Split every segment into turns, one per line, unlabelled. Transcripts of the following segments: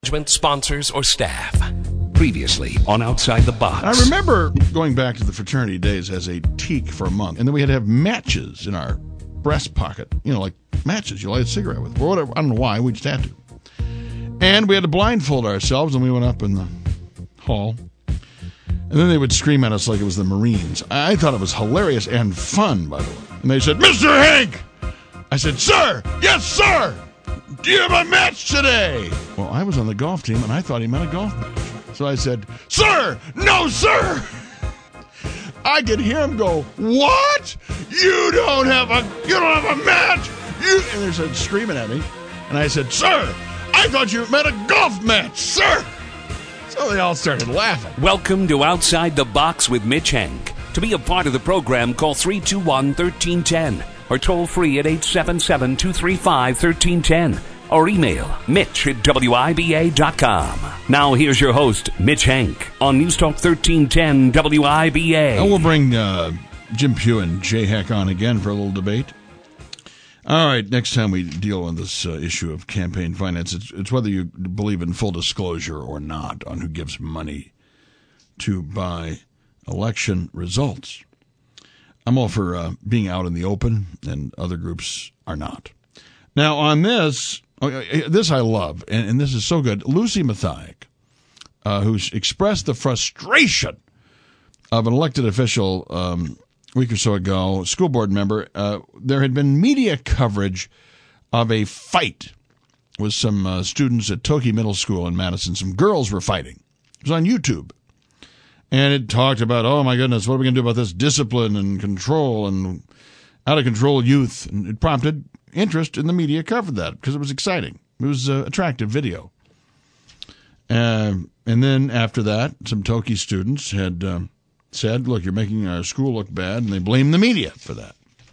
management, sponsors, or staff. Previously on Outside the Box.
I remember going back to the fraternity days as a teak for a month, and then we had to have matches in our breast pocket. You know, like matches you light a cigarette with. Or whatever. I don't know why, we just had to. And we had to blindfold ourselves, and we went up in the hall. And then they would scream at us like it was the Marines. I thought it was hilarious and fun, by the way. And they said, Mr. Hank! I said, sir! Yes, sir! Do you have a match today? Well, I was on the golf team, and I thought he meant a golf match. So I said, sir! No, sir! I could hear him go, what? You don't have a match? And they started screaming at me. And I said, sir! I thought you meant a golf match, sir! So they all started laughing.
Welcome to Outside the Box with Mitch Hank. To be a part of the program, call 321-1310 or toll free at 877-235-1310 or email mitch@wiba.com. Now here's your host, Mitch Hank, on News Talk 1310 WIBA.
And we'll bring Jim Pugh and Jay Heck on again for a little debate. All right, next time we deal with this issue of campaign finance, it's whether you believe in full disclosure or not on who gives money to buy election results. I'm all for being out in the open, and other groups are not. Now, on this I love, and this is so good. Lucy Mathiak, who's expressed the frustration of an elected official week or so ago, school board member, there had been media coverage of a fight with some students at Toki Middle School in Madison. Some girls were fighting. It was on YouTube. And it talked about, oh my goodness, what are we going to do about this discipline and control and out-of-control youth? And it prompted interest in the media covered that because it was exciting. It was an attractive video. And then after that, some Toki students had said, look, you're making our school look bad, and they blamed the media for that.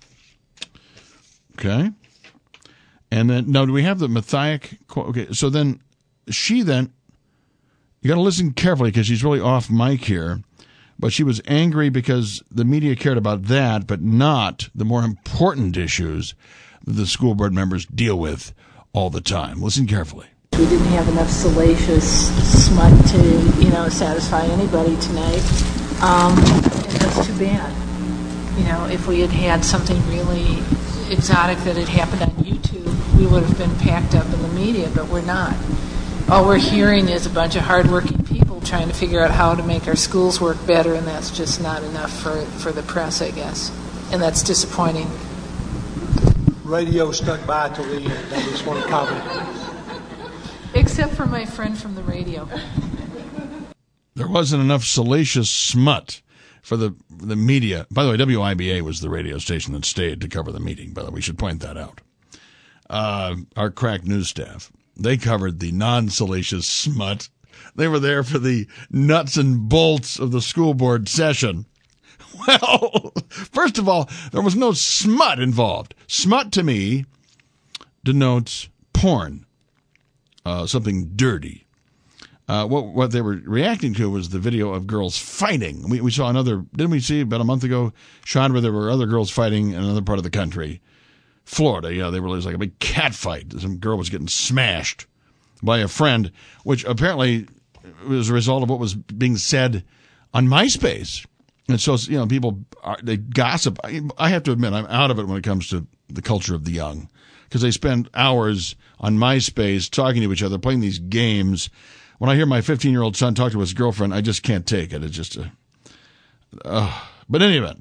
Okay? And then, now, do we have the Mathiak quote? Okay, so then, you got to listen carefully because she's really off mic here, but she was angry because the media cared about that, but not the more important issues that the school board members deal with all the time. Listen carefully.
We didn't have enough salacious smut to, satisfy anybody tonight. And that's too bad. If we had had something really exotic that had happened on YouTube, we would have been packed up in the media, but we're not. All we're hearing is a bunch of hardworking people trying to figure out how to make our schools work better, and that's just not enough for the press, I guess. And that's disappointing.
Radio stuck by to the end. I just want to comment.
Except for my friend from the radio.
There wasn't enough salacious smut for the media. By the way, WIBA was the radio station that stayed to cover the meeting. By the way, we should point that out. Our crack news staff, they covered the non-salacious smut. They were there for the nuts and bolts of the school board session. Well, first of all, there was no smut involved. Smut to me denotes porn, something dirty. What they were reacting to was the video of girls fighting. We saw didn't we see about a month ago, shot where there were other girls fighting in another part of the country. Florida, yeah, it was like a big cat fight. Some girl was getting smashed by a friend, which apparently was a result of what was being said on MySpace. And so, people, they gossip. I have to admit, I'm out of it when it comes to the culture of the young, because they spend hours on MySpace talking to each other, playing these games. When I hear my 15-year-old son talk to his girlfriend, I just can't take it. It's just but in any event.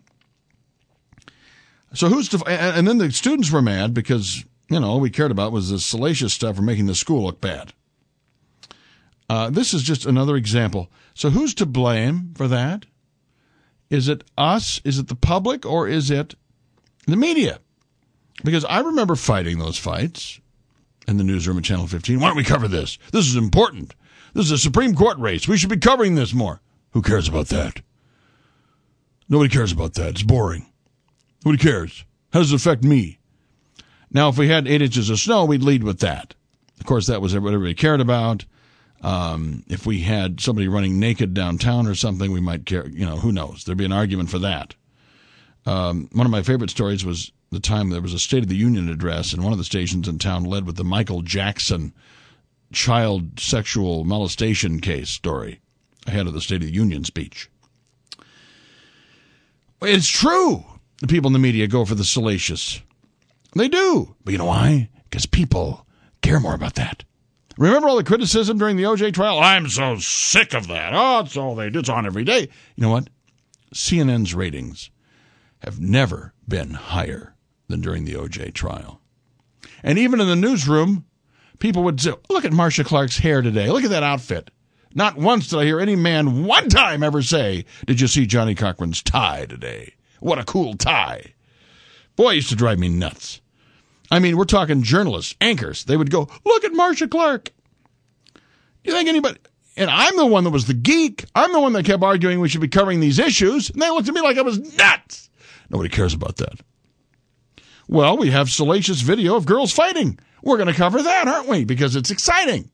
So and then the students were mad because, all we cared about was the salacious stuff for making the school look bad. This is just another example. So who's to blame for that? Is it us? Is it the public? Or is it the media? Because I remember fighting those fights in the newsroom at Channel 15. Why don't we cover this? This is important. This is a Supreme Court race. We should be covering this more. Who cares about that? Nobody cares about that. It's boring. Nobody cares. How does it affect me? Now, if we had 8 inches of snow, we'd lead with that. Of course, that was what everybody cared about. If we had somebody running naked downtown or something, we might care. Who knows? There'd be an argument for that. One of my favorite stories was the time there was a State of the Union address, and one of the stations in town led with the Michael Jackson child sexual molestation case story ahead of the State of the Union speech. It's true. The people in the media go for the salacious. They do. But you know why? Because people care more about that. Remember all the criticism during the OJ trial? I'm so sick of that. Oh, it's all they do. It's on every day. You know what? CNN's ratings have never been higher than during the OJ trial. And even in the newsroom, people would say, look at Marcia Clark's hair today. Look at that outfit. Not once did I hear any man one time ever say, did you see Johnny Cochran's tie today? What a cool tie. Boy, it used to drive me nuts. I mean, we're talking journalists, anchors. They would go, look at Marcia Clark. You think anybody... And I'm the one that was the geek. I'm the one that kept arguing we should be covering these issues. And they looked at me like I was nuts. Nobody cares about that. Well, we have salacious video of girls fighting. We're going to cover that, aren't we? Because it's exciting.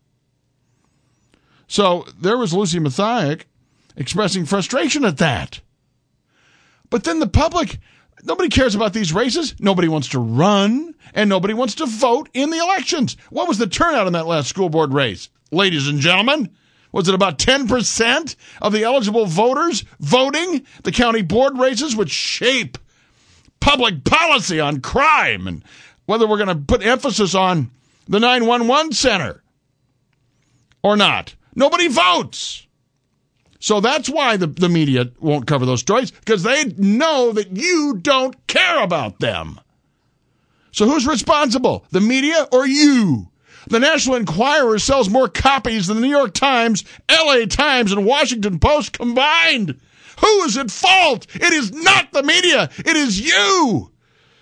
So there was Lucy Mathiak expressing frustration at that. But then the public, nobody cares about these races. Nobody wants to run, and nobody wants to vote in the elections. What was the turnout in that last school board race? Ladies and gentlemen, was it about 10% of the eligible voters voting? The county board races which shape public policy on crime and whether we're going to put emphasis on the 911 center or not. Nobody votes. So that's why the media won't cover those stories, because they know that you don't care about them. So who's responsible? The media or you? The National Enquirer sells more copies than the New York Times, LA Times, and Washington Post combined. Who is at fault? It is not the media. It is you.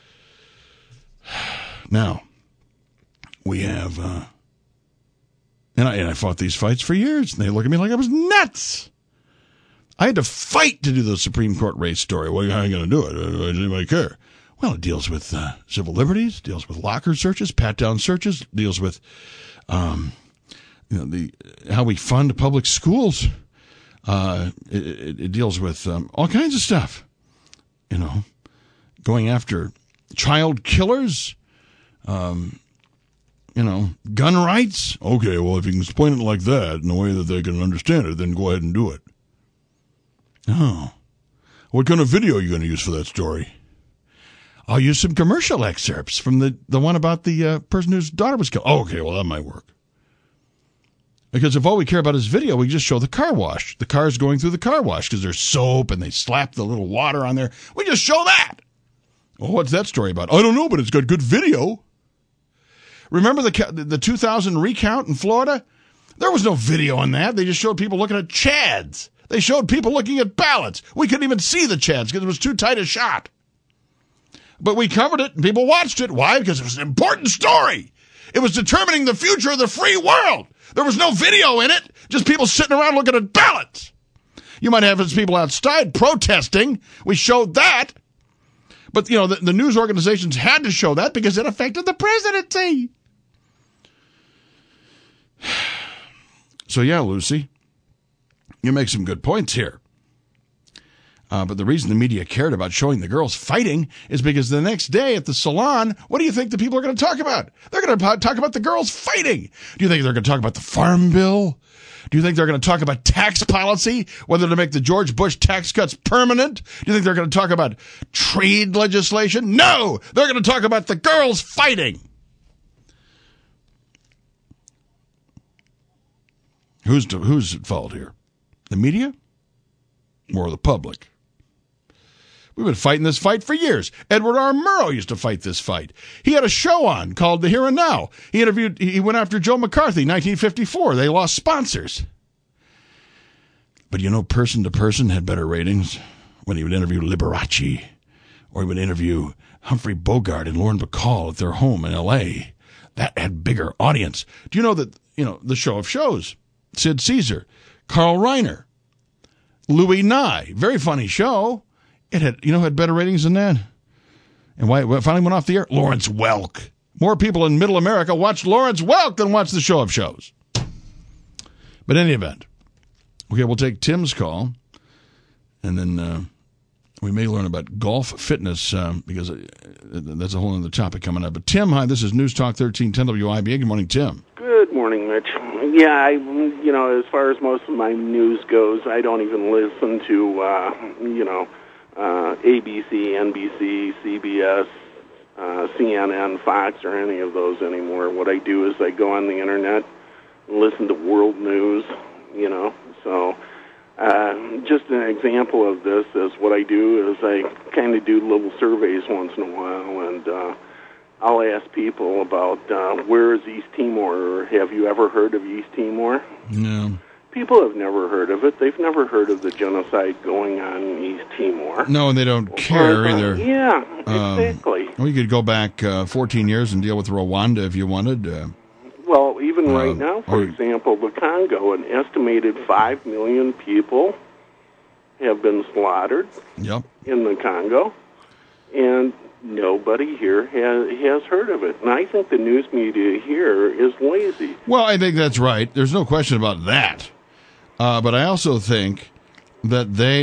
Now, we have, and I fought these fights for years, and they look at me like I was nuts. I had to fight to do the Supreme Court race story. Well, how are you going to do it? Does anybody care? Well, it deals with civil liberties, deals with locker searches, pat-down searches, deals with how we fund public schools. It deals with all kinds of stuff. Going after child killers, gun rights. Okay, well, if you can explain it like that in a way that they can understand it, then go ahead and do it. Oh. What kind of video are you going to use for that story? I'll use some commercial excerpts from the one about the person whose daughter was killed. Oh, okay, well, that might work. Because if all we care about is video, we just show the car wash. The car's going through the car wash because there's soap and they slap the little water on there. We just show that. Well, what's that story about? I don't know, but it's got good video. Remember the 2000 recount in Florida? There was no video on that. They just showed people looking at chads. They showed people looking at ballots. We couldn't even see the chads because it was too tight a shot. But we covered it and people watched it. Why? Because it was an important story. It was determining the future of the free world. There was no video in it, just people sitting around looking at ballots. You might have people outside protesting. We showed that. But, the news organizations had to show that because it affected the presidency. So, yeah, Lucy, you make some good points here. But the reason the media cared about showing the girls fighting is because the next day at the salon, what do you think the people are going to talk about? They're going to talk about the girls fighting. Do you think they're going to talk about the farm bill? Do you think they're going to talk about tax policy, whether to make the George Bush tax cuts permanent? Do you think they're going to talk about trade legislation? No! They're going to talk about the girls fighting. Who's at fault here? The media or the public? We've been fighting this fight for years. Edward R. Murrow used to fight this fight. He had a show on called The Here and Now. He went after Joe McCarthy, 1954. They lost sponsors. But person to person had better ratings when he would interview Liberace or he would interview Humphrey Bogart and Lauren Bacall at their home in L.A. That had bigger audience. Do you know that, the show of shows, Sid Caesar, Carl Reiner, Louis Nye, very funny show. It had better ratings than that. And why it finally went off the air? Lawrence Welk. More people in middle America watch Lawrence Welk than watch the show of shows. But in any event, okay, we'll take Tim's call, and then we may learn about golf fitness because that's a whole other topic coming up. But Tim, hi, this is News Talk 1310 WIBA. Good morning, Tim.
Good morning, Mitch. Yeah, as far as most of my news goes, I don't even listen to, ABC, NBC, CBS, CNN, Fox, or any of those anymore. What I do is I go on the internet and listen to world news, So just an example of this is what I do is I kind of do little surveys once in a while, and I'll ask people about where is East Timor, or have you ever heard of East Timor?
No.
People have never heard of it. They've never heard of the genocide going on in East Timor.
No, and they don't care either.
Yeah, exactly.
Well, you could go back 14 years and deal with Rwanda if you wanted.
Well, even right now, for example, the Congo, an estimated 5 million people have been slaughtered in the Congo, and nobody here has heard of it. And I think the news media here is lazy.
Well, I think that's right. There's no question about that. But I also think that they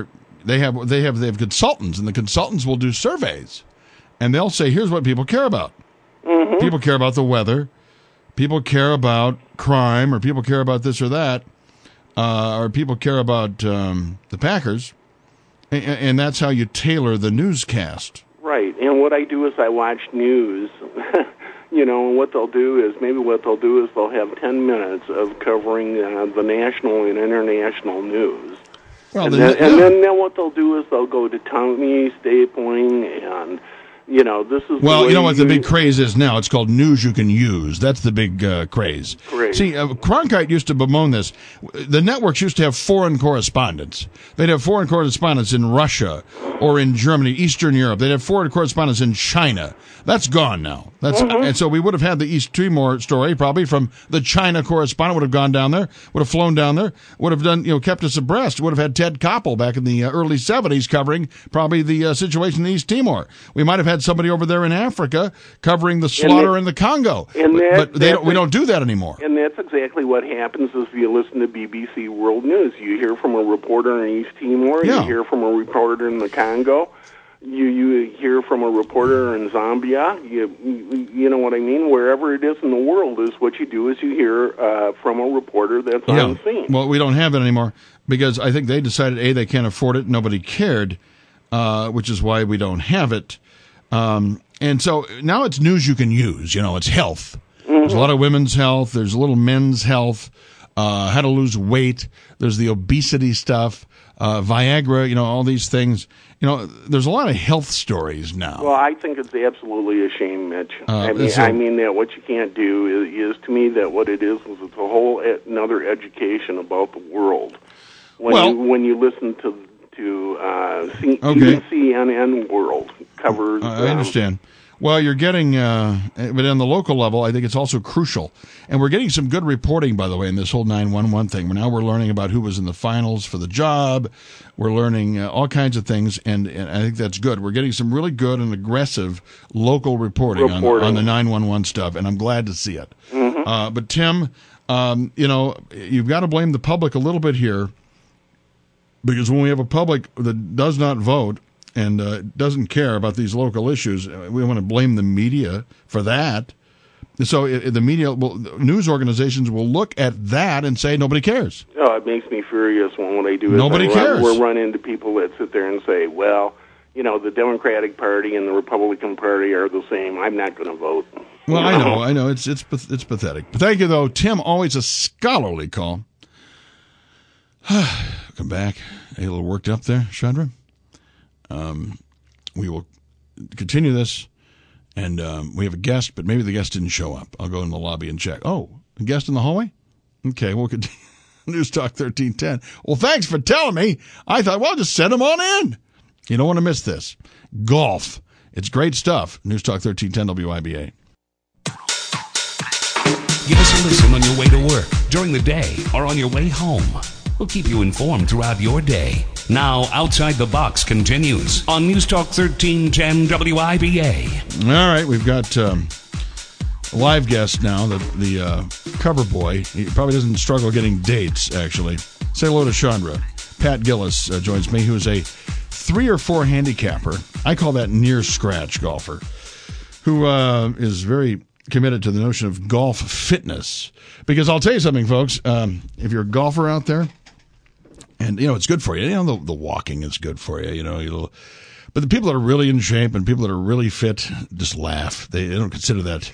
have consultants, and the consultants will do surveys, and they'll say, here's what people care about. Mm-hmm. People care about the weather. People care about crime, or people care about this or that, or people care about the Packers, and that's how you tailor the newscast.
Right, and what I do is I watch news, and what they'll do is they'll have 10 minutes of covering the national and international news. Well, then what they'll do is they'll go to tongue stapling and... this is...
Well, you know what the big craze is now? It's called news you can use. That's the big craze. See, Cronkite used to bemoan this. The networks used to have foreign correspondents. They'd have foreign correspondents in Russia or in Germany, Eastern Europe. They'd have foreign correspondents in China. That's gone now. And so we would have had the East Timor story probably from the China correspondent, would have gone down there, would have flown down there, would have done, kept us abreast, would have had Ted Koppel back in the early 70s covering probably the situation in East Timor. We might have had somebody over there in Africa covering the slaughter in the Congo. But we don't do that anymore.
And that's exactly what happens if you listen to BBC World News. You hear from a reporter in East Timor, you hear from a reporter in the Congo, you hear from a reporter in Zambia, you know what I mean? Wherever it is in the world is what you do is you hear from a reporter that's on scene.
Well, we don't have that anymore because I think they decided, A, they can't afford it, nobody cared, which is why we don't have it. And so now it's news you can use, it's health. Mm-hmm. There's a lot of women's health. There's a little men's health, how to lose weight. There's the obesity stuff, Viagra, all these things. There's a lot of health stories now.
Well, I think it's absolutely a shame, Mitch. I mean that what you can't do is to me that what it is it's a whole another education about the world. When you listen to CNN World covers.
I understand. Well, you're getting, but on the local level, I think it's also crucial. And we're getting some good reporting, by the way, in this whole 911 thing. Now we're learning about who was in the finals for the job. We're learning all kinds of things, and I think that's good. We're getting some really good and aggressive local reporting. On the 911 stuff, and I'm glad to see it. Mm-hmm. But Tim, you've got to blame the public a little bit here, because when we have a public that does not vote and doesn't care about these local issues, we want to blame the media for that. So the media, news organizations will look at that and say nobody cares.
Oh, it makes me furious when what I do is
nobody cares.
We'll run into people that sit there and say, well, the Democratic Party and the Republican Party are the same. I'm not going to vote.
Well, I know. It's pathetic. But thank you, though, Tim. Always a scholarly call. Come back. A little worked up there, Chandra. We will continue this, and we have a guest, but maybe the guest didn't show up. I'll go in the lobby and check. Oh, a guest in the hallway? Okay, we'll continue. News Talk 1310. Well, thanks for telling me. I thought, well, just send them on in. You don't want to miss this. Golf. It's great stuff. News Talk 1310 WIBA.
Give us a listen on your way to work, during the day, or on your way home. We'll keep you informed throughout your day. Now, Outside the Box continues on News Talk 1310 WIBA.
All right, we've got a live guest now, the cover boy. He probably doesn't struggle getting dates, actually. Say hello to Chandra. Pat Gillis joins me, who's a 3 or 4 handicapper. I call that near-scratch golfer, who is very committed to the notion of golf fitness. Because I'll tell you something, folks. If you're a golfer out there, and, it's good for you. The walking is good for you, But the people that are really in shape and people that are really fit just laugh. They don't consider that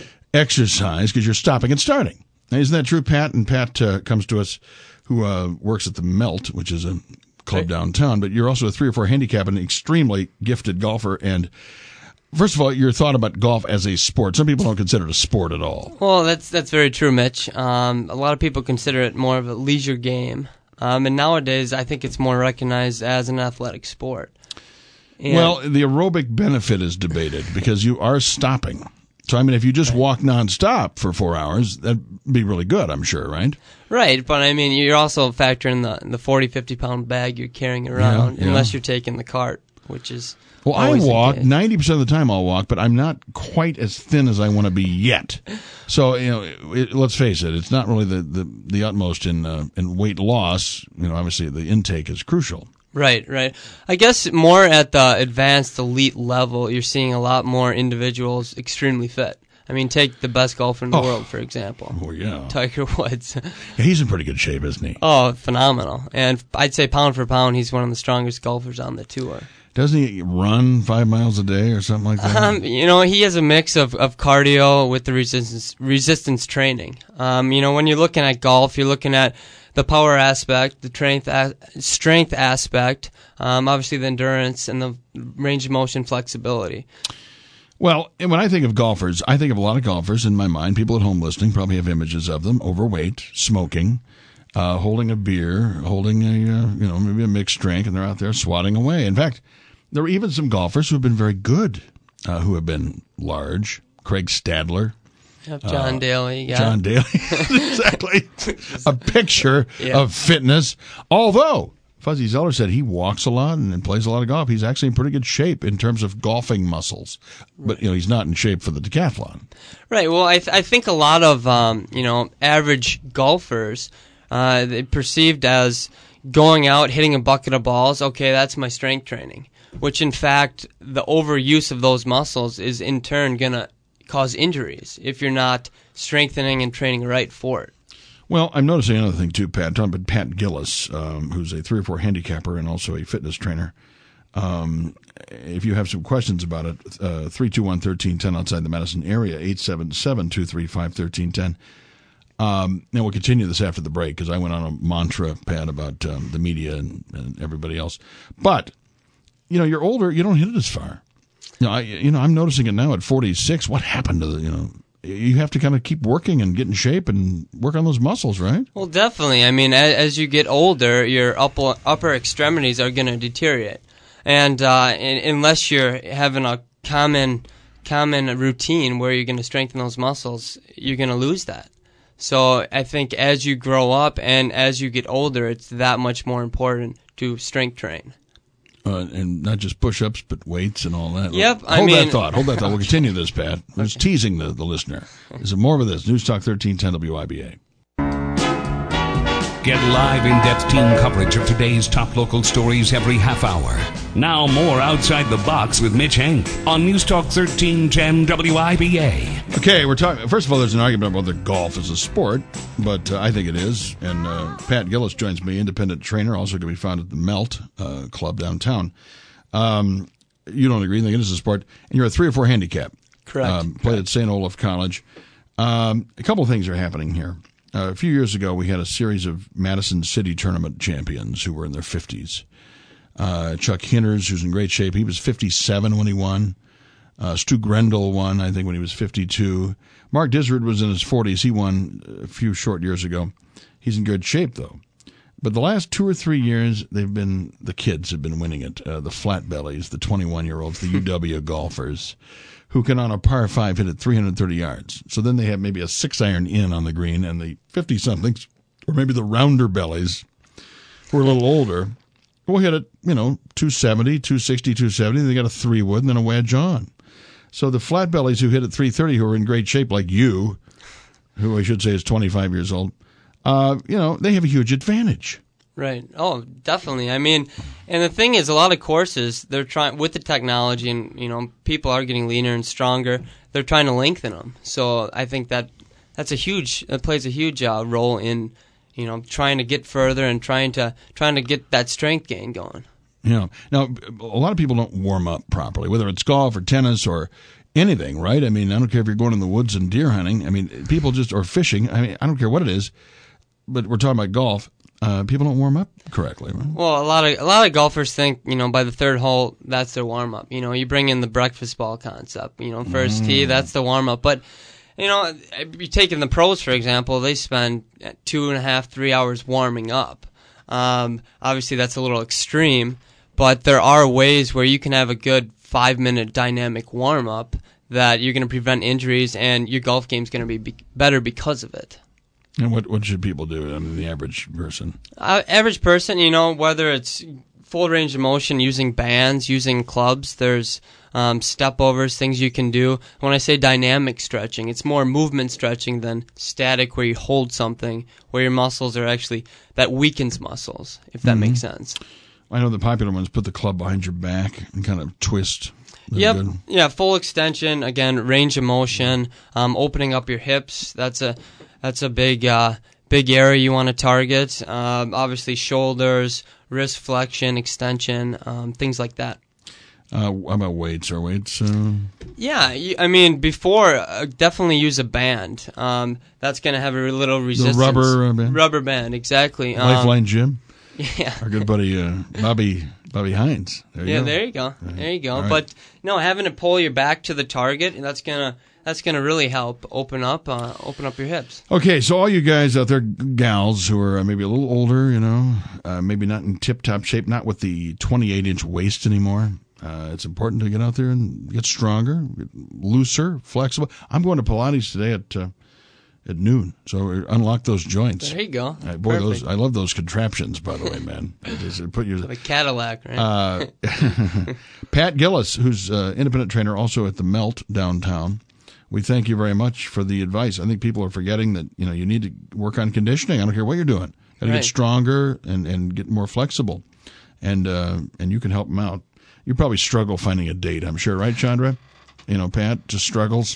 exercise because you're stopping and starting. Now, isn't that true, Pat? And Pat comes to us who works at the Melt, which is a club downtown. But you're also a 3 or 4 handicap and an extremely gifted golfer. And first of all, your thought about golf as a sport. Some people don't consider it a sport at all.
Well, that's very true, Mitch. A lot of people consider it more of a leisure game. And nowadays, I think it's more recognized as an athletic sport. And
well, the aerobic benefit is debated because you are stopping. So, if you just walk nonstop for 4 hours, that'd be really good, I'm sure, right?
Right, but you're also factoring the 40, 50-pound bag you're carrying around, unless you're taking the cart, which is...
Well, I walk. 90% of the time I'll walk, but I'm not quite as thin as I want to be yet. So, let's face it, it's not really the utmost in weight loss. Obviously the intake is crucial.
Right. I guess more at the advanced elite level, you're seeing a lot more individuals extremely fit. Take the best golfer in the world, for example.
Oh, yeah.
Tiger Woods.
Yeah, he's in pretty good shape, isn't he?
Oh, phenomenal. And I'd say pound for pound, he's one of the strongest golfers on the tour.
Doesn't he run 5 miles a day or something like that?
He has a mix of cardio with the resistance training. When you're looking at golf, you're looking at the power aspect, the strength aspect, obviously the endurance and the range of motion flexibility.
Well, when I think of golfers, I think of a lot of golfers in my mind. People at home listening probably have images of them: overweight, smoking, holding a beer, holding a maybe a mixed drink, and they're out there swatting away. In fact, there are even some golfers who have been very good, who have been large. Craig Stadler.
John Daly. Yeah.
John Daly. Exactly. A picture of fitness. Although Fuzzy Zoeller said he walks a lot and plays a lot of golf. He's actually in pretty good shape in terms of golfing muscles. But, he's not in shape for the decathlon.
Right. Well, I think a lot of, average golfers, they perceived as going out, hitting a bucket of balls, okay, that's my strength training. Which, in fact, the overuse of those muscles is, in turn, going to cause injuries if you're not strengthening and training right for it.
Well, I'm noticing another thing, too, Pat. Talking about Pat Gillis, who's a 3 or 4 handicapper and also a fitness trainer. If you have some questions about it, 321-1310 outside the Madison area, 877-235-1310. And we'll continue this after the break because I went on a mantra, Pat, about the media and everybody else. But, you're older, you don't hit it as far. I'm noticing it now at 46. What happened to you have to kind of keep working and get in shape and work on those muscles, right?
Well, definitely. As you get older, your upper extremities are going to deteriorate. And unless you're having a common routine where you're going to strengthen those muscles, you're going to lose that. So I think as you grow up and as you get older, it's that much more important to strength train.
And not just push-ups, but weights and all that.
Yep.
Hold that thought. We'll continue this, Pat. I was teasing the listener. There's more of this. News Talk 1310 WIBA.
Get live in-depth team coverage of today's top local stories every half hour. Now more Outside the Box with Mitch Henk on News Talk 1310 WIBA.
Okay, we're talking. First of all, there's an argument about whether golf is a sport, but I think it is. And Pat Gillis joins me, independent trainer, also to be found at the Melt Club downtown. You don't agree? You think it is a sport, and you're a 3 or 4 handicap.
Correct.
Played at St. Olaf College. A couple of things are happening here. A few years ago, we had a series of Madison City Tournament champions who were in their 50s. Chuck Hinters, who's in great shape, he was 57 when he won. Stu Grendel won, I think, when he was 52. Mark Disrud was in his 40s. He won a few short years ago. He's in good shape, though. But the last 2 or 3 years, the kids have been winning it. The flat bellies, the 21-year-olds, the UW golfers, who can on a par 5 hit it 330 yards. So then they have maybe a 6-iron in on the green, and the 50-somethings, or maybe the rounder bellies, who are a little older, will hit it, 270, 260, 270. They got a 3-wood and then a wedge on. So the flat bellies who hit it 330, who are in great shape, like you, who I should say is 25 years old, they have a huge advantage.
Right. Oh, definitely. I mean, and the thing is, a lot of courses, they're trying, with the technology and, people are getting leaner and stronger, they're trying to lengthen them. So I think that plays a huge role in, trying to get further and trying to get that strength gain going.
Yeah. Now, a lot of people don't warm up properly, whether it's golf or tennis or anything, right? I mean, I don't care if you're going in the woods and deer hunting. I mean, people or fishing. I mean, I don't care what it is, but we're talking about golf. People don't warm up correctly, right?
Well, a lot of golfers think, by the third hole, that's their warm up. You bring in the breakfast ball concept. First tee, that's the warm up. But you take in the pros, for example, they spend 2.5, 3 hours warming up. Obviously, that's a little extreme, but there are ways where you can have a good 5-minute dynamic warm up that you're going to prevent injuries, and your golf game's going to be better because of it.
And what should people do? I mean, the average person?
Average person, whether it's full range of motion, using bands, using clubs, there's step overs, things you can do. When I say dynamic stretching, it's more movement stretching than static where you hold something, where your muscles are actually, that weakens muscles, if that makes sense.
I know the popular ones put the club behind your back and kind of twist.
Yep. Good. Yeah, full extension, again, range of motion, opening up your hips. That's a big area you want to target. Obviously, shoulders, wrist flexion, extension, things like that.
How about weights? Are weights?
Yeah, I mean, before, definitely use a band. That's going to have a little resistance.
The rubber band?
Rubber band, exactly.
Lifeline Gym?
Yeah.
Our good buddy Bobby Hines. There you go.
There you go.
Right.
But, having to pull your back to the target, that's going to really help open up your hips.
Okay, so all you guys out there, gals who are maybe a little older, maybe not in tip-top shape, not with the 28-inch waist anymore. It's important to get out there and get stronger, get looser, flexible. I'm going to Pilates today at noon, so unlock those joints.
There you go.
Boy, I love those contraptions, by the way, man. Put your
like a Cadillac, right?
Pat Gillis, who's independent trainer also at the Melt downtown. We thank you very much for the advice. I think people are forgetting that you need to work on conditioning. I don't care what you're doing. Got to get stronger and get more flexible, and you can help them out. You probably struggle finding a date, I'm sure, right, Chandra? Pat just struggles.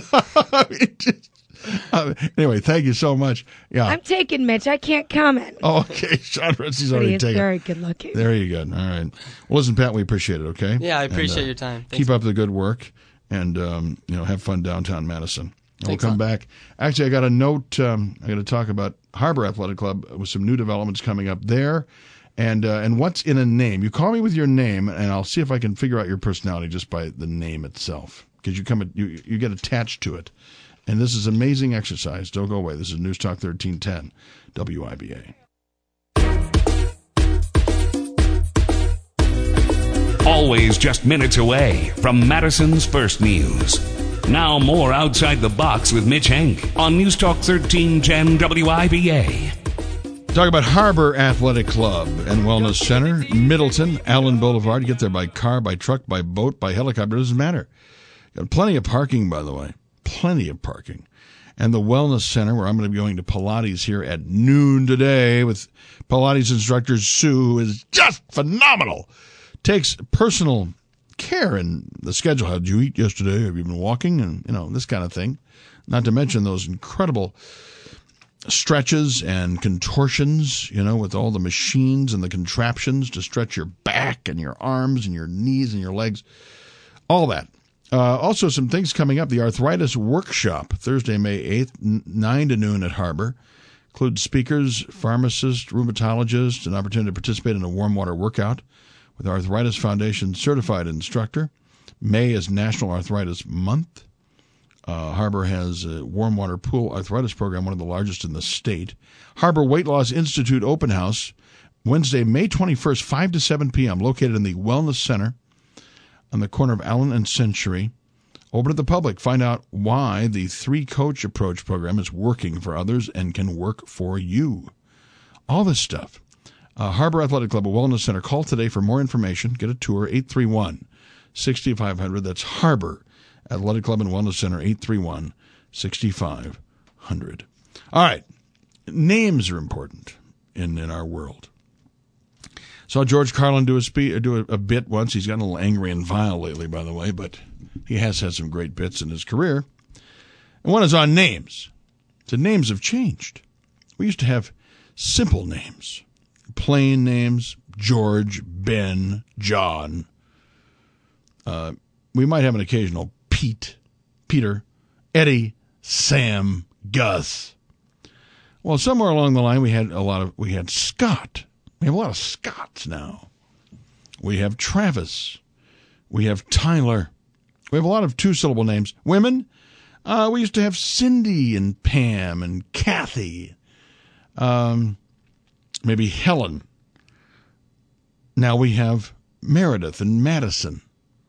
Anyway, thank you so much. Yeah,
I'm taking Mitch. I can't comment.
Oh, okay, Chandra, he's already taken.
Very good looking.
There you go. All right. Well, listen, Pat, we appreciate it. Okay.
Yeah, I appreciate your time. Thanks.
Keep up the good work. And, have fun downtown Madison. And we'll come back. Actually, I got a note. I got to talk about Harbor Athletic Club with some new developments coming up there. And what's in a name. You call me with your name, and I'll see if I can figure out your personality just by the name itself. Because you get attached to it. And this is an amazing exercise. Don't go away. This is News Talk 1310, WIBA.
Always just minutes away from Madison's First News. Now more Outside the Box with Mitch Henk on News Talk 1310 WIBA.
Talk about Harbor Athletic Club and Wellness Center, Middleton, Allen Boulevard. You get there by car, by truck, by boat, by helicopter. It doesn't matter. Got plenty of parking, by the way. Plenty of parking. And the Wellness Center, where I'm going to be going to Pilates here at noon today with Pilates instructor Sue, who is just phenomenal. Takes personal care in the schedule. How did you eat yesterday? Have you been walking? And, this kind of thing. Not to mention those incredible stretches and contortions, with all the machines and the contraptions to stretch your back and your arms and your knees and your legs. All that. Also, some things coming up. The Arthritis Workshop, Thursday, May 8th, 9 to noon at Harbor. Includes speakers, pharmacists, rheumatologists, an opportunity to participate in a warm water workout with Arthritis Foundation certified instructor. May is National Arthritis Month. Harbor has a warm water pool arthritis program, one of the largest in the state. Harbor Weight Loss Institute Open House, Wednesday, May 21st, 5 to 7 p.m., located in the Wellness Center on the corner of Allen and Century. Open to the public. Find out why the 3-coach approach program is working for others and can work for you. All this stuff. Harbor Athletic Club, a Wellness Center. Call today for more information. Get a tour, 831-6500. That's Harbor Athletic Club and Wellness Center, 831-6500. All right. Names are important in our world. Saw George Carlin do a bit once. He's gotten a little angry and vile lately, by the way, but he has had some great bits in his career. And one is on names. The names have changed. We used to have simple names, plain names, George, Ben, John. We might have an occasional Pete, Peter, Eddie, Sam, Gus. Well, somewhere along the line we had Scott. We have a lot of Scotts now. We have Travis. We have Tyler. We have a lot of two-syllable names. Women, we used to have Cindy and Pam and Kathy. Maybe Helen. Now we have Meredith and Madison.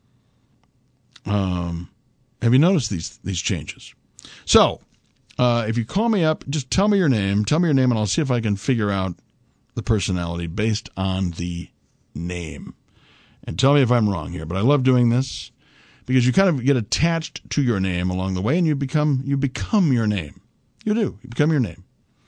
Have you noticed these changes? So, if you call me up, just tell me your name, and I'll see if I can figure out the personality based on the name. And tell me if I'm wrong here, but I love doing this because you kind of get attached to your name along the way, and you become your name. You do. You become your name.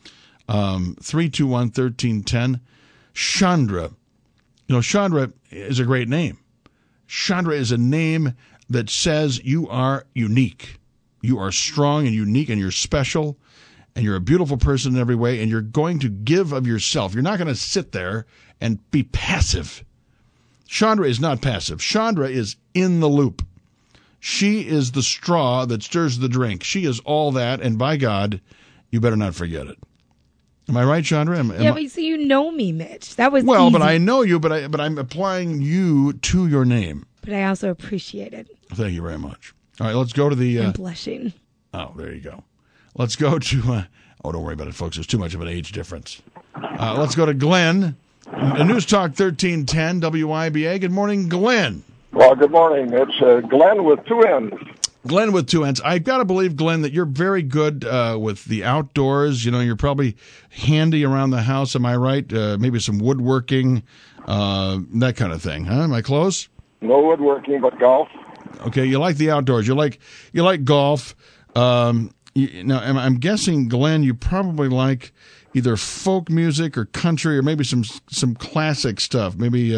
321-1310. Chandra. You know, Chandra is a great name. Chandra is a name that says you are unique. You are strong and unique, and you're special, and you're a beautiful person in every way, and you're going to give of yourself. You're not going to sit there and be passive. Chandra is not passive. Chandra is in the loop. She is the straw that stirs the drink. She is all that, and by God, you better not forget it. Am I right, Chandra?
But so you know me, Mitch. That was
well,
easy.
but I know you, but I'm applying you to your name.
But I also appreciate it.
Thank you very much. All right, let's go to the...
I'm blushing.
Oh, there you go. Let's go to... don't worry about it, folks. There's too much of an age difference. Let's go to Glenn. News Talk 1310, WIBA. Good morning, Glenn.
Well, good morning. It's Glenn with two N's.
Glenn with two N's. I've got to believe, Glenn, that you're very good with the outdoors. You know, you're probably handy around the house. Am I right? Maybe some woodworking, that kind of thing. Huh? Am I close?
No woodworking, but golf.
Okay, you like the outdoors. You like golf. Now, I'm guessing, Glenn, you probably like either folk music or country or maybe some classic stuff. Maybe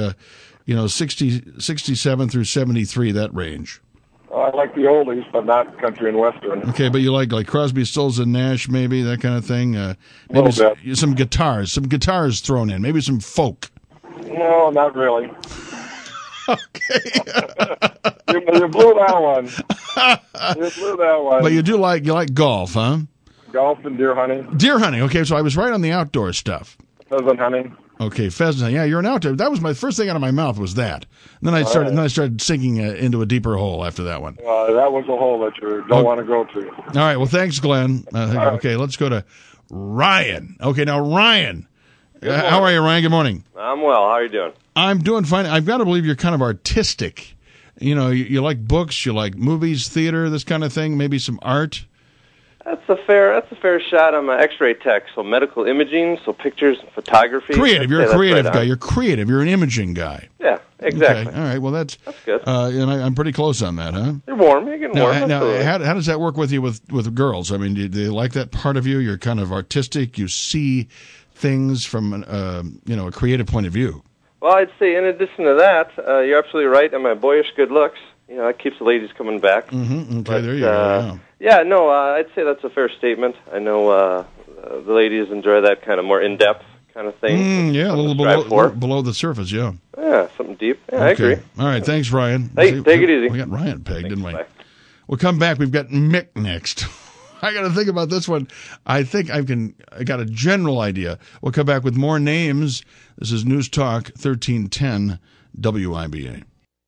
67 through 73, that range.
I like the oldies, but not country and western.
Okay, but you like Crosby, Stills, and Nash, maybe that kind of thing. Maybe some guitars thrown in. Maybe some folk.
No, not really.
Okay.
you blew that one.
But you do like golf, huh?
Golf and deer hunting.
Deer hunting. Okay, so I was right on the outdoor stuff.
Pheasant hunting.
Okay, pheasant hunting. Yeah, you're an outdoor. That was my first thing out of my mouth was that. And then I started sinking into a deeper hole after that one.
That was a hole that you don't want to go to.
All right. Well, thanks, Glenn. Okay, let's go to Ryan. Okay, now Ryan. How are you, Ryan? Good morning.
I'm well. How are you doing?
I'm doing fine. I've got to believe you're kind of artistic. You know, you like books, you like movies, theater, this kind of thing, maybe some art.
That's a fair shot. I'm an X-ray tech, so medical imaging, so pictures, photography.
Creative. You're a creative guy. You're creative. You're an imaging guy.
Yeah, exactly.
Okay. All right. Well, that's
good.
And I'm pretty close on that, huh?
You're warm. You're getting warm.
Now, how does that work with you with girls? I mean, do they like that part of you? You're kind of artistic. You see things from a creative point of view.
Well, I'd say in addition to that, you're absolutely right. And my boyish good looks, that keeps the ladies coming back.
Mm-hmm. Okay, there you go.
Yeah, no, I'd say that's a fair statement. I know the ladies enjoy that kind of more in-depth kind of thing.
Yeah, a little below the surface, yeah.
Yeah, something deep. Yeah, I agree.
All right, thanks, Ryan.
Hey, take it easy.
We got Ryan pegged, didn't we?
Bye.
We'll come back. We've got Mick next. I got to think about this one. I think I got a general idea. We'll come back with more names. This is News Talk 1310 WIBA.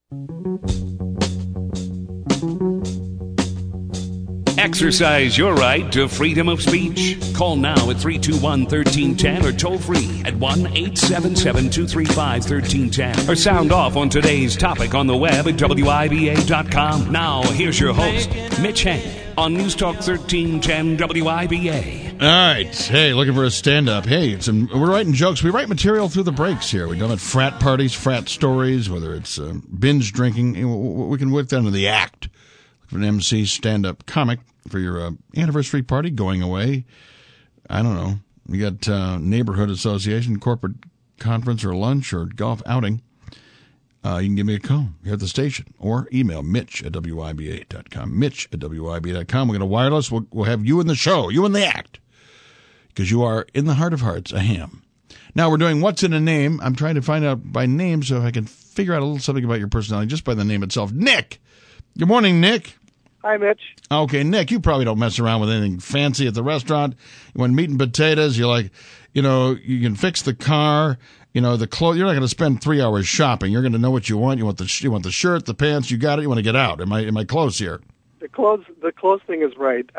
Exercise your right to freedom of speech. Call now at 321-1310 or toll free at 1-877-235-1310 or sound off on today's topic on the web at WIBA.com. Now, here's your host, Mitch Hank, on News Talk 1310 WIBA.
All right. Hey, looking for a stand-up. Hey, we're writing jokes. We write material through the breaks here. We've done it frat parties, frat stories, whether it's binge drinking. We can work that into the act. An MC stand-up comic for your anniversary party, going away. I don't know. We got neighborhood association, corporate conference or lunch or golf outing, you can give me a call here at the station or email Mitch@WIBA.com. Mitch@WIBA.com. We're going to wireless. We'll have you in the show, you in the act, because you are, in the heart of hearts, a ham. Now we're doing What's in a Name. I'm trying to find out by name so if I can figure out a little something about your personality just by the name itself. Nick. Good morning, Nick.
Hi, Mitch.
Okay, Nick, you probably don't mess around with anything fancy at the restaurant. When meat and potatoes, you're like, you can fix the car. The clothes. You're not going to spend 3 hours shopping. You're going to know what you want. You want the shirt, the pants. You got it. You want to get out. Am I close here?
The clothes thing is right.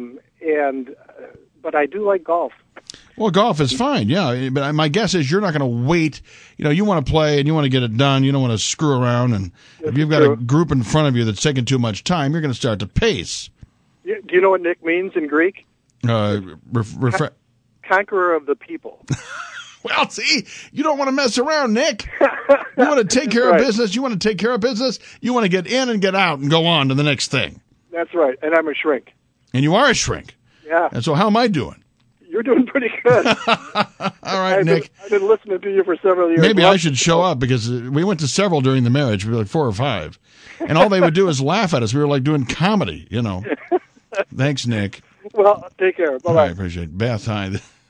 But I do like golf.
Well, golf is fine, yeah. But my guess is you're not going to wait. You want to play and you want to get it done. You don't want to screw around. And if you've got a group in front of you that's taking too much time, you're going to start to pace.
Do you know what Nick means in Greek?
Conqueror
of the people.
Well, see, you don't want to mess around, Nick. You want to take care of business. You want to take care of business. You want to get in and get out and go on to the next thing.
That's right. And I'm a shrink.
And you are a shrink.
Yeah.
And so how am I doing?
You're doing pretty good.
All right, Nick.
I've been listening to you for several years.
Maybe I should show up because we went to several during the marriage. We were like 4 or 5. And all they would do is laugh at us. We were like doing comedy, Thanks, Nick.
Well, take care. Bye-bye.
I appreciate it. Beth, hi.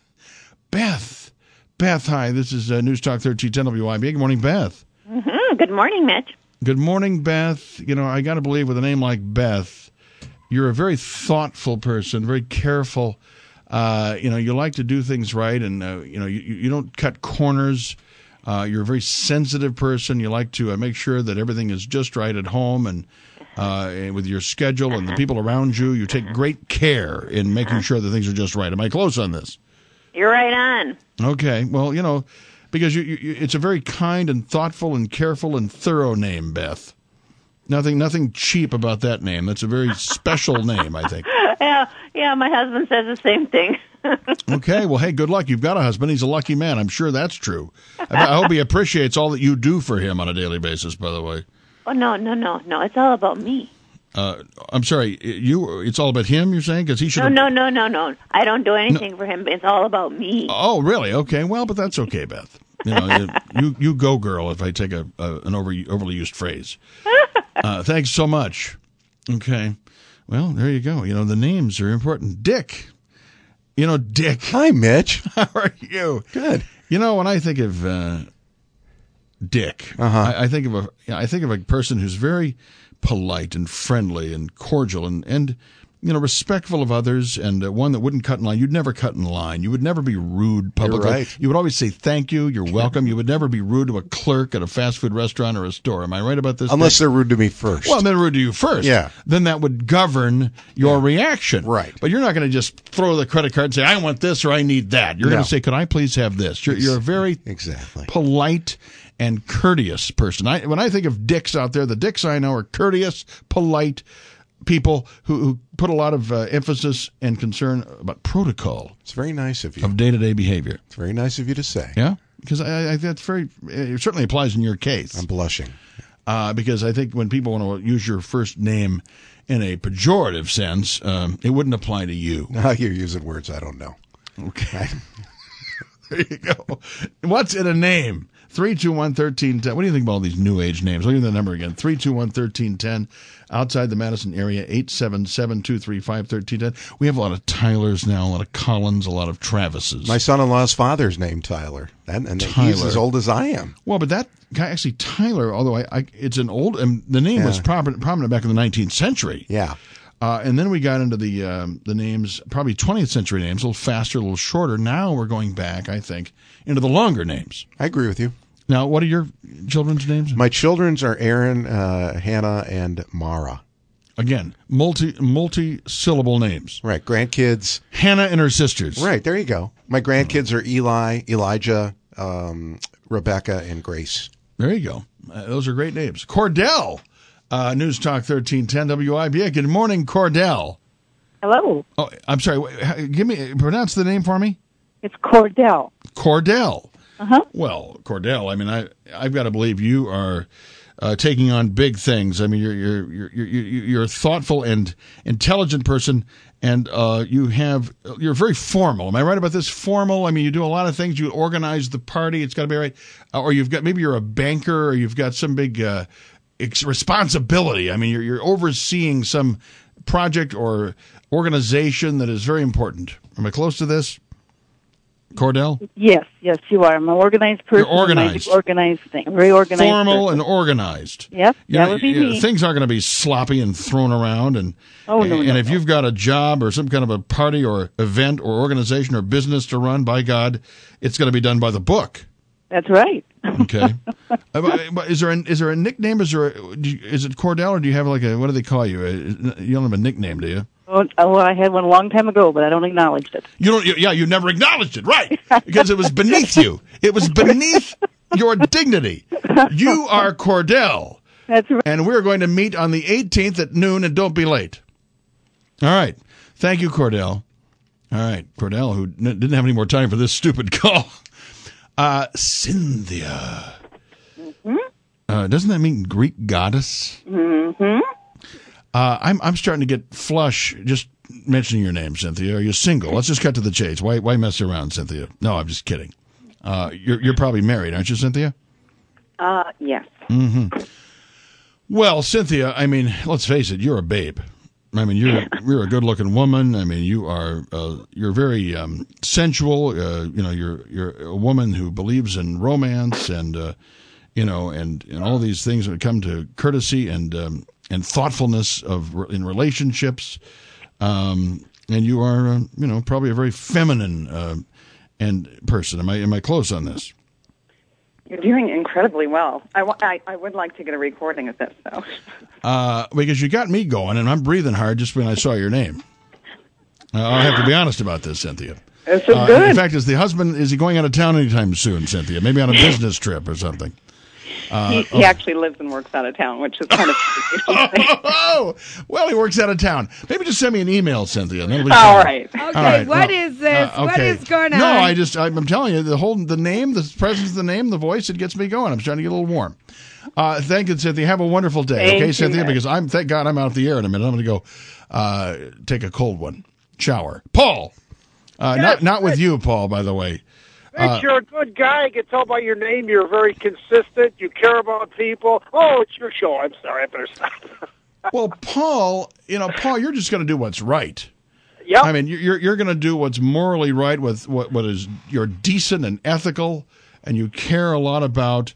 Beth, hi. This is News Talk 1310 WIBA. Good morning, Beth.
Mm-hmm. Good morning, Mitch.
Good morning, Beth. I got to believe with a name like Beth, you're a very thoughtful person, very careful. You like to do things right, and you don't cut corners. You're a very sensitive person. You like to make sure that everything is just right at home and with your schedule and the people around you. You take great care in making sure that things are just right. Am I close on this?
You're right on.
Okay. Well, because it's a very kind and thoughtful and careful and thorough name, Beth. Nothing cheap about that name. That's a very special name, I think.
Yeah, my husband says the same thing.
Okay, well, hey, good luck. You've got a husband. He's a lucky man. I'm sure that's true. I hope he appreciates all that you do for him on a daily basis, by the way.
Oh, no. It's all about me.
I'm sorry. It's all about him, you're saying? Because he should.
No. I don't do anything for him. It's all about me.
Oh, really? Okay. Well, but that's okay, Beth. You go, girl, if I take an overly used phrase. Thanks so much. Okay. Well, there you go. The names are important. Dick. Dick.
Hi, Mitch.
How are you?
Good.
When I think of Dick, I think of a person who's very polite and friendly and cordial and respectful of others, and one that wouldn't cut in line. You'd never cut in line. You would never be rude publicly.
You're right.
You would always say thank you, you're welcome. You would never be rude to a clerk at a fast food restaurant or a store. Am I right about this?
Unless they're rude to me first.
Well, they're rude to you first.
Yeah.
Then that would govern your reaction.
Right.
But you're not going to just throw the credit card and say, I want this or I need that. You're going to say, could I please have this? You're a very polite and courteous person. When I think of dicks out there, the dicks I know are courteous, polite people who put a lot of emphasis and concern about protocol.
It's very nice of you.
Of day-to-day behavior.
It's very nice of you to say.
Yeah? Because I that's it certainly applies in your case.
I'm blushing.
Because I think when people want to use your first name in a pejorative sense, it wouldn't apply to you.
No, you're using words I don't know.
Okay. There you go. What's in a name? 321-1310. What do you think about all these new age names? I'll give you the number again. 321-1310. Outside the Madison area, 877-235-1310. We have a lot of Tylers now, a lot of Collins, a lot of Travises.
My son-in-law's father's named Tyler. And
Tyler.
He's as old as I am.
Well, but that guy, actually, Tyler, although it's an old, the name was prominent back in the 19th century.
Yeah.
And then we got into the names, probably 20th century names, a little faster, a little shorter. Now we're going back, I think, into the longer names.
I agree with you.
Now, what are your children's names?
My children's are Aaron, Hannah, and Mara.
Again, multi-syllable names.
Right. Grandkids.
Hannah and her sisters.
Right. There you go. My grandkids are Eli, Elijah, Rebecca, and Grace.
There you go. Those are great names. Cordell. News Talk 1310 WIBA. Good morning, Cordell.
Hello.
Oh, I'm sorry. Pronounce the name for me.
It's Cordell.
Cordell.
Uh-huh.
Well, Cordell, I mean, I've got to believe you are taking on big things. I mean, you're a thoughtful and intelligent person, and you're very formal. Am I right about this? Formal. I mean, you do a lot of things. You organize the party. It's got to be right. Or maybe you're a banker, or you've got some big responsibility. I mean, you're overseeing some project or organization that is very important. Am I close to this, Cordell?
Yes, you are. I'm an organized person.
You're organized.
Organized thing. Very organized.
Formal
person.
And organized.
Yep, that would be me.
Things aren't going to be sloppy and thrown around. And if you've got a job or some kind of a party or event or organization or business to run, by God, it's going to be done by the book.
That's right.
Okay. Is there a nickname? Is it Cordell, or do you have what do they call you? You don't have a nickname, do you?
Oh, well, I had one a long time ago, but I don't acknowledge it.
You don't. Yeah, you never acknowledged it, right? Because it was beneath you. It was beneath your dignity. You are Cordell.
That's right.
And we're going to meet on the 18th at noon, and don't be late. All right. Thank you, Cordell. All right, Cordell, who didn't have any more time for this stupid call. Cynthia. Mm-hmm. Doesn't that mean Greek goddess?
Mm-hmm.
I'm starting to get flush just mentioning your name, Cynthia. Are you single? Let's just cut to the chase. Why mess around, Cynthia? No, I'm just kidding. You're probably married, aren't you, Cynthia?
Yes.
Mm-hmm. Well, Cynthia, I mean, let's face it, you're a babe. I mean, you're a good-looking woman. I mean, you're very sensual. You're a woman who believes in romance and and all these things that come to courtesy and thoughtfulness in relationships. And you are probably a very feminine and person. Am I close on this?
You're doing incredibly well. I would like to get a recording of this, though.
Because you got me going, and I'm breathing hard just when I saw your name. I'll have to be honest about this, Cynthia.
This is good.
In fact, is he going out of town anytime soon, Cynthia? Maybe on a business trip or something?
He actually lives and works out of town, which is kind of
well, he works out of town. Maybe just send me an email, Cynthia.
All right.
Okay,
All right.
what is this?
Okay.
What is going on?
No, I'm telling you, the name, the presence of the name, the voice, it gets me going. I'm starting to get a little warm. Thank you, Cynthia. Have a wonderful day.
Thank
okay,
you,
Cynthia,
guys.
because thank God I'm out of the air in a minute. I'm going to go take a cold one. Shower. Paul. Not with you, Paul, by the way.
Rich, you're a good guy. I can tell by your name you're very consistent. You care about people. Oh, it's your show. I'm sorry. I better stop.
Well, Paul, you're just going to do what's right.
Yeah.
I mean, you're going to do what's morally right with what is you're decent and ethical, and you care a lot about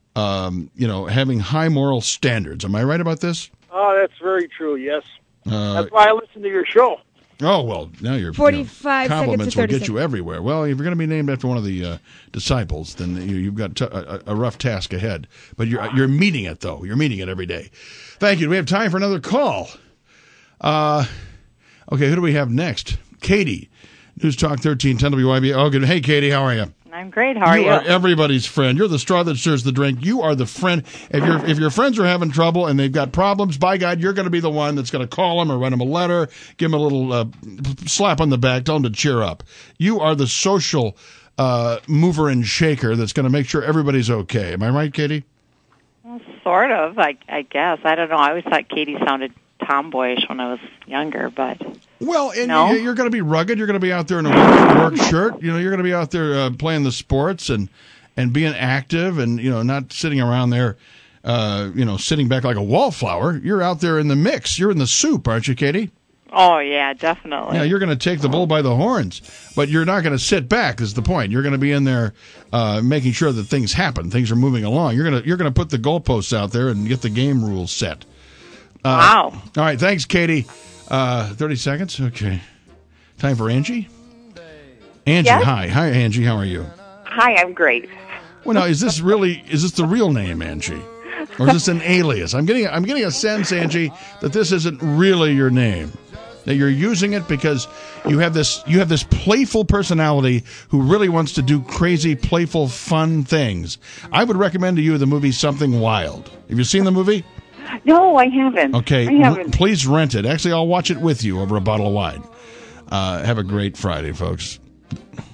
having high moral standards. Am I right about this?
Oh, that's very true. Yes. That's why I listen to your show.
Oh, well, now you're
45
compliments
seconds to 30
will get
seconds.
you everywhere. Well, if you're going to be named after one of the disciples, then you've got a rough task ahead. But you're meeting it, though. You're meeting it every day. Thank you. Do we have time for another call? Okay, who do we have next? Katie, News Talk 1310 WIB. Oh, good. Hey, Katie, how are you?
I'm great. How are you?
You are everybody's friend. You're the straw that stirs the drink. You are the friend. If your friends are having trouble and they've got problems, by God, you're going to be the one that's going to call them or write them a letter, give them a little slap on the back, tell them to cheer up. You are the social mover and shaker that's going to make sure everybody's okay. Am I right, Katie?
Well, sort of, I guess. I don't know. I always thought Katie sounded tomboyish when I was younger, but...
Well, and
no?
you're going to be rugged. You're going to be out there in a work shirt. You're going to be out there playing the sports and being active and, not sitting around there, sitting back like a wallflower. You're out there in the mix. You're in the soup, aren't you, Katie?
Oh, yeah, definitely.
Yeah, you're going to take the bull by the horns, but you're not going to sit back is the point. You're going to be in there making sure that things happen. Things are moving along. You're going to put the goalposts out there and get the game rules set.
Wow.
All right, thanks, Katie. 30 seconds? Okay. Time for Angie? Angie,
yes?
Hi. Hi, Angie. How are you?
Hi, I'm great.
Well, now, is this the real name, Angie? Or is this an alias? I'm getting a sense, Angie, that this isn't really your name. That you're using it because you have this playful personality who really wants to do crazy, playful, fun things. I would recommend to you the movie Something Wild. Have you seen the movie?
No, I haven't.
Okay,
I haven't.
Please rent it. Actually, I'll watch it with you over a bottle of wine. Have a great Friday, folks.